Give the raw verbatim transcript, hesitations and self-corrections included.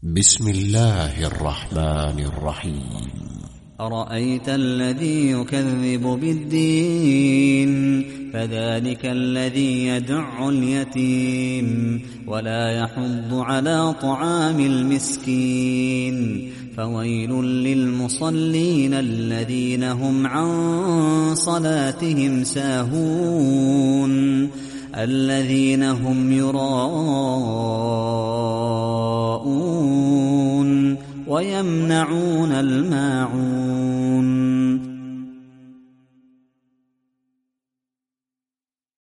بسم الله الرحمن الرحيم. أرأيت الذي يكذب بالدين فذلك الذي يدع اليتيم ولا يحض على طعام المسكين فويل للمصلين الذين هم عن صلاتهم ساهون الذين هم يراءون ويمنعون الماعون